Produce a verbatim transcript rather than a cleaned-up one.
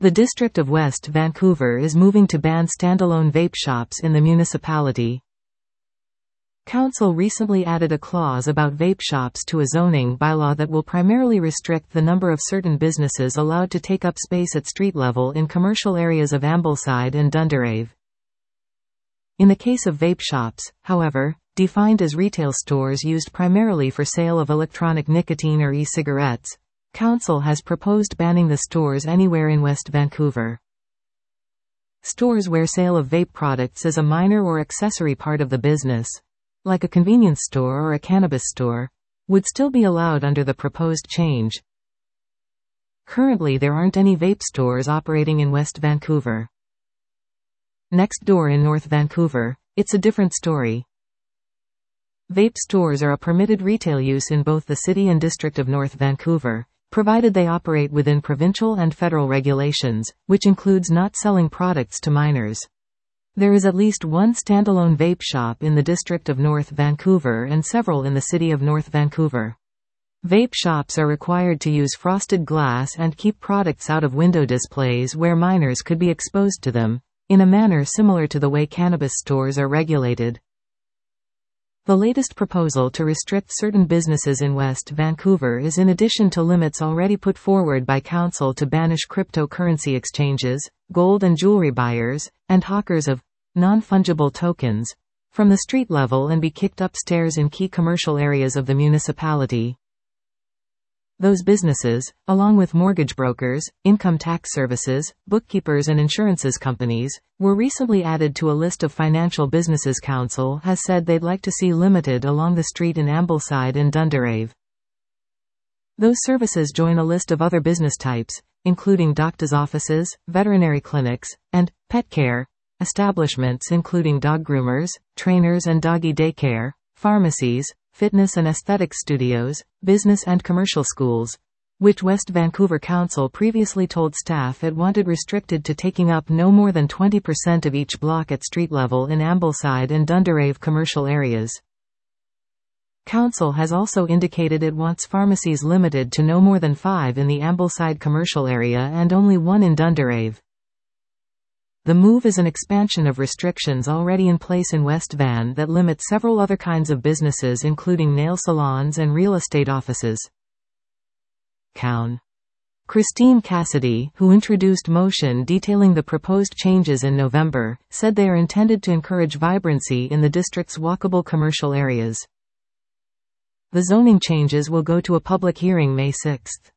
The District of West Vancouver is moving to ban standalone vape shops in the municipality. Council recently added a clause about vape shops to a zoning bylaw that will primarily restrict the number of certain businesses allowed to take up space at street level in commercial areas of Ambleside and Dunderave. In the case of vape shops, however, defined as retail stores used primarily for sale of electronic nicotine or e-cigarettes, Council has proposed banning the stores anywhere in West Vancouver. Stores where sale of vape products is a minor or accessory part of the business, like a convenience store or a cannabis store, would still be allowed under the proposed change. Currently there aren't any vape stores operating in West Vancouver. Next door in North Vancouver, it's a different story. Vape stores are a permitted retail use in both the City and District of North Vancouver, provided they operate within provincial and federal regulations, which includes not selling products to minors. There is at least one standalone vape shop in the District of North Vancouver and several in the City of North Vancouver. Vape shops are required to use frosted glass and keep products out of window displays where minors could be exposed to them, in a manner similar to the way cannabis stores are regulated. The latest proposal to restrict certain businesses in West Vancouver is in addition to limits already put forward by Council to banish cryptocurrency exchanges, gold and jewelry buyers, and hawkers of non-fungible tokens from the street level and be kicked upstairs in key commercial areas of the municipality. Those businesses, along with mortgage brokers, income tax services, bookkeepers and insurances companies, were recently added to a list of financial businesses Council has said they'd like to see limited along the street in Ambleside and Dunderave. Those services join a list of other business types, including doctors' offices, veterinary clinics, and pet care establishments including dog groomers, trainers and doggy daycare, pharmacies, fitness and aesthetics studios, business and commercial schools, which West Vancouver Council previously told staff it wanted restricted to taking up no more than twenty percent of each block at street level in Ambleside and Dunderave commercial areas. Council has also indicated it wants pharmacies limited to no more than five in the Ambleside commercial area and only one in Dunderave. The move is an expansion of restrictions already in place in West Van that limit several other kinds of businesses including nail salons and real estate offices. Coun. Christine Cassidy, who introduced motion detailing the proposed changes in November, said they are intended to encourage vibrancy in the district's walkable commercial areas. The zoning changes will go to a public hearing May sixth.